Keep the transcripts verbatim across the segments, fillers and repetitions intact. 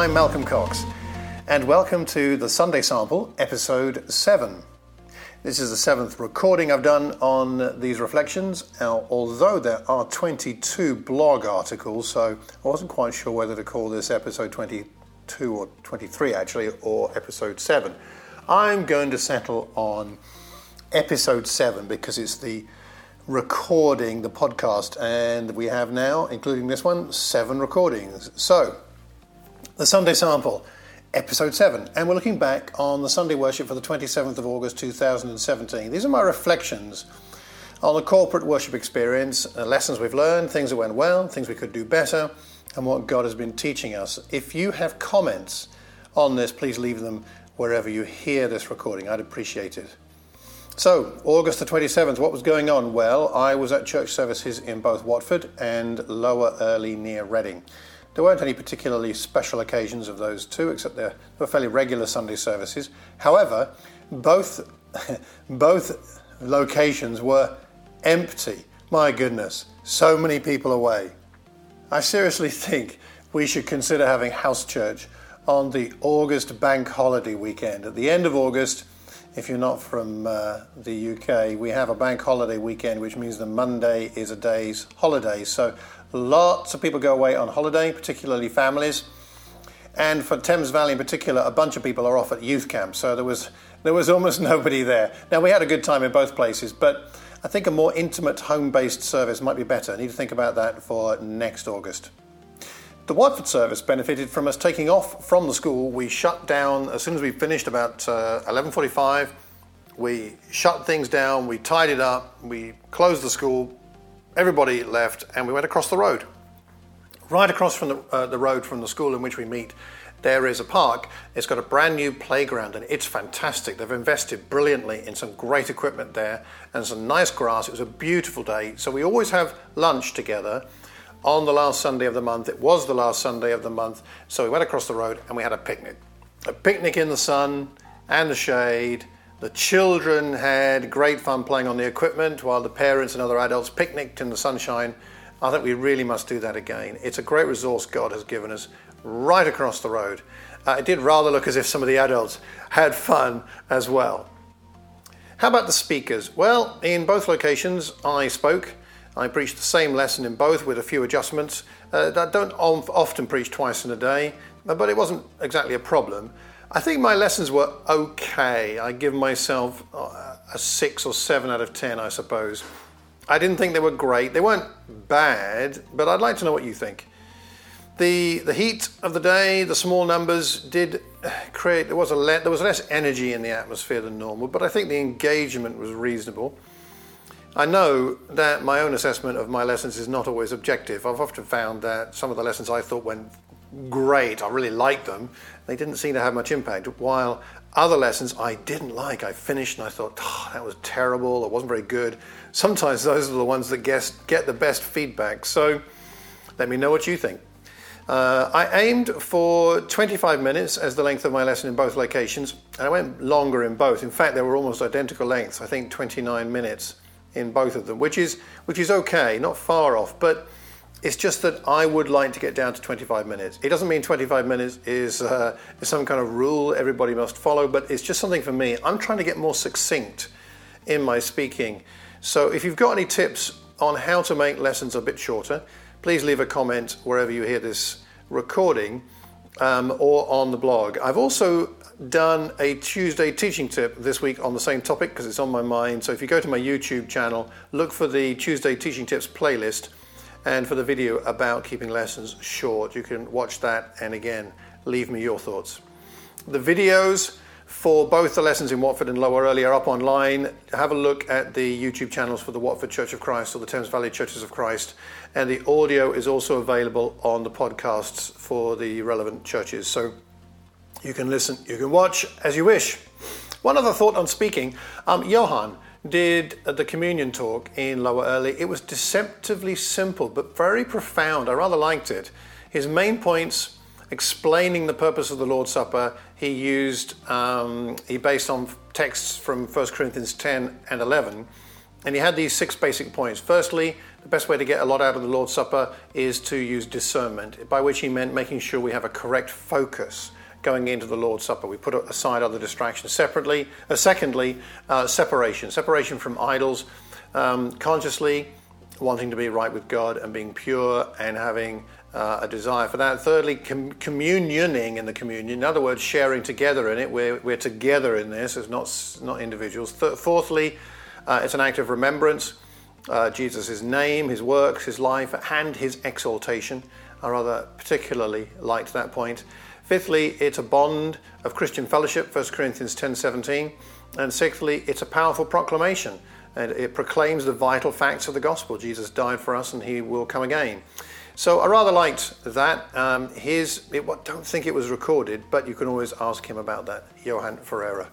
I'm Malcolm Cox, and welcome to the Sunday Sample, episode seven. This is the seventh recording I've done on these reflections, now, although there are twenty-two blog articles, so I wasn't quite sure whether to call this episode twenty-two or twenty-three actually, or episode seven. I'm going to settle on episode seven because it's the recording, the podcast, and we have now, including this one, seven recordings. So, the Sunday Sample, episode seven, and we're looking back on the Sunday worship for the twenty-seventh of August two thousand seventeen. These are my reflections on the corporate worship experience, uh, lessons we've learned, things that went well, things we could do better, and what God has been teaching us. If you have comments on this, please leave them wherever you hear this recording. I'd appreciate it. So, August the twenty-seventh, what was going on? Well, I was at church services in both Watford and Lower Earley near Reading. There weren't any particularly special occasions of those two, except they were fairly regular Sunday services. However, both, both locations were empty. My goodness, so many people away. I seriously think we should consider having house church on the August bank holiday weekend. At the end of August, if you're not from uh, the U K, we have a bank holiday weekend, which means the Monday is a day's holiday. So lots of people go away on holiday, particularly families. And for Thames Valley in particular, a bunch of people are off at youth camp. So there was there was almost nobody there. Now, we had a good time in both places, but I think a more intimate home-based service might be better. I need to think about that for next August. The Watford service benefited from us taking off from the school. We shut down as soon as we finished about uh, eleven forty-five. We shut things down, we tied it up, we closed the school, everybody left, and we went across the road. Right across from the, uh, the road from the school in which we meet, there is a park. It's got a brand new playground, and it's fantastic. They've invested brilliantly in some great equipment there and some nice grass. It was a beautiful day. So we always have lunch together on the last Sunday of the month. It was the last Sunday of the month, so we went across the road and we had a picnic. A picnic in the sun and the shade. The children had great fun playing on the equipment while the parents and other adults picnicked in the sunshine. I think we really must do that again. It's a great resource God has given us right across the road. Uh, it did rather look as if some of the adults had fun as well. How about the speakers? Well, in both locations I spoke. I preached the same lesson in both with a few adjustments. Uh, I don't often preach twice in a day, but it wasn't exactly a problem. I think my lessons were okay. I give myself a six or seven out of ten, I suppose. I didn't think they were great. They weren't bad, but I'd like to know what you think. The the heat of the day, the small numbers did create, there was, a le- there was less energy in the atmosphere than normal, but I think the engagement was reasonable. I know that my own assessment of my lessons is not always objective. I've often found that some of the lessons I thought went great, I really liked them, they didn't seem to have much impact, while other lessons I didn't like. I finished and I thought, oh, that was terrible, it wasn't very good. Sometimes those are the ones that get, get the best feedback, so let me know what you think. Uh, I aimed for twenty-five minutes as the length of my lesson in both locations, and I went longer in both. In fact, they were almost identical lengths, I think twenty-nine minutes. In both of them, which is which is okay, not far off, but it's just that I would like to get down to twenty-five minutes. It doesn't mean twenty-five minutes is, uh, is some kind of rule everybody must follow, but it's just something for me. I'm trying to get more succinct in my speaking. So if you've got any tips on how to make lessons a bit shorter, please leave a comment wherever you hear this recording um, or on the blog. I've also done a Tuesday teaching tip this week on the same topic because it's on my mind. So if you go to my YouTube channel, look for the Tuesday teaching tips playlist and for the video about keeping lessons short. You can watch that and again, leave me your thoughts. The videos for both the lessons in Watford and Lower Earley are up online. Have a look at the YouTube channels for the Watford Church of Christ or the Thames Valley Churches of Christ. And the audio is also available on the podcasts for the relevant churches. So you can listen, you can watch as you wish. One other thought on speaking. Um, Johan did the communion talk in Lower Earley. It was deceptively simple, but very profound. I rather liked it. His main points, explaining the purpose of the Lord's Supper, he used, um, he based on texts from First Corinthians ten and eleven. And he had these six basic points. Firstly, the best way to get a lot out of the Lord's Supper is to use discernment, by which he meant making sure we have a correct focus going into the Lord's Supper. We put aside other distractions. Separately, uh, secondly, uh, separation. Separation from idols, um, consciously wanting to be right with God and being pure and having uh, a desire for that. Thirdly, com- communioning in the communion. In other words, sharing together in it. We're, we're together in this, it's not, not individuals. Th- fourthly, uh, it's an act of remembrance. Uh, Jesus' name, his works, his life, and his exaltation are rather particularly light to that point. Fifthly, it's a bond of Christian fellowship, First Corinthians ten seventeen. And sixthly, it's a powerful proclamation. And it proclaims the vital facts of the gospel. Jesus died for us and he will come again. So I rather liked that. Um, his, it, don't think it was recorded, but you can always ask him about that, Johan Ferreira.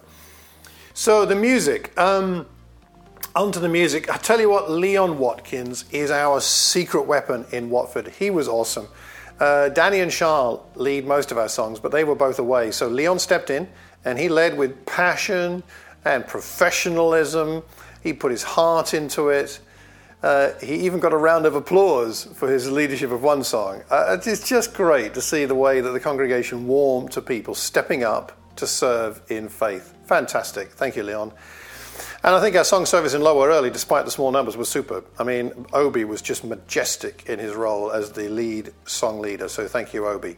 So the music. Um, Onto the music. I tell you what, Leon Watkins is our secret weapon in Watford. He was awesome. Uh, Danny and Charles lead most of our songs, but they were both away. So Leon stepped in and he led with passion and professionalism. He put his heart into it. Uh, he even got a round of applause for his leadership of one song. Uh, it's just great to see the way that the congregation warmed to people stepping up to serve in faith. Fantastic. Thank you, Leon. And I think our song service in Lower Early, despite the small numbers, was superb. I mean, Obi was just majestic in his role as the lead song leader. So thank you, Obi.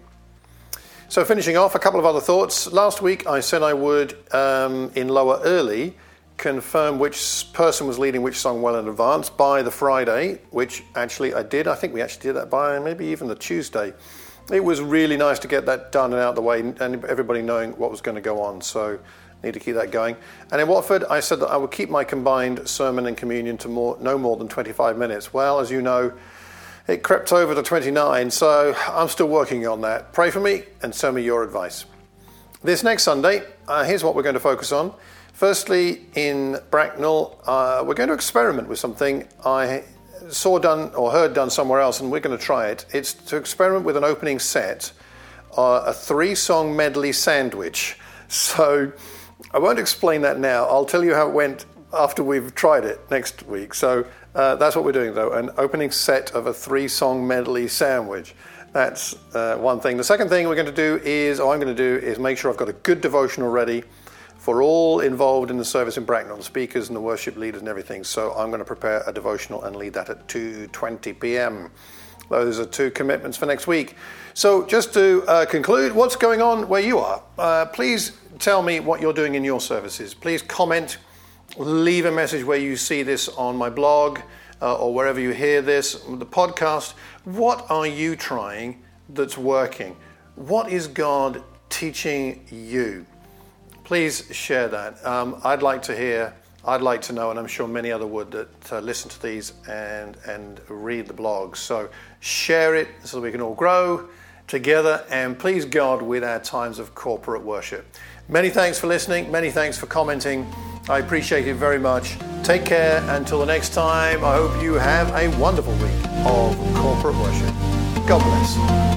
So finishing off, a couple of other thoughts. Last week I said I would, um, in Lower Early, confirm which person was leading which song well in advance by the Friday, which actually I did. I think we actually did that by maybe even the Tuesday. It was really nice to get that done and out of the way and everybody knowing what was going to go on. So need to keep that going. And in Watford, I said that I would keep my combined sermon and communion to more, no more than twenty-five minutes. Well, as you know, it crept over to twenty-nine, so I'm still working on that. Pray for me and send me your advice. This next Sunday, uh, here's what we're going to focus on. Firstly, in Bracknell, uh, we're going to experiment with something I saw done or heard done somewhere else, and we're going to try it. It's to experiment with an opening set, uh, a three-song medley sandwich. So I won't explain that now. I'll tell you how it went after we've tried it next week. So uh, that's what we're doing, though, an opening set of a three-song medley sandwich. That's uh, one thing. The second thing we're going to do is, or I'm going to do, is make sure I've got a good devotional ready for all involved in the service in Bracknell, the speakers and the worship leaders and everything. So I'm going to prepare a devotional and lead that at two twenty p.m. Those are two commitments for next week. So just to uh, conclude, what's going on where you are? Uh, please tell me what you're doing in your services. Please comment, leave a message where you see this on my blog uh, or wherever you hear this, the podcast. What are you trying that's working? What is God teaching you? Please share that. Um, I'd like to hear, I'd like to know, and I'm sure many other would, that uh, listen to these and, and read the blogs. So share it so that we can all grow together and please God with our times of corporate worship. Many thanks for listening. Many thanks for commenting. I appreciate it very much. Take care. Until the next time, I hope you have a wonderful week of corporate worship. God bless.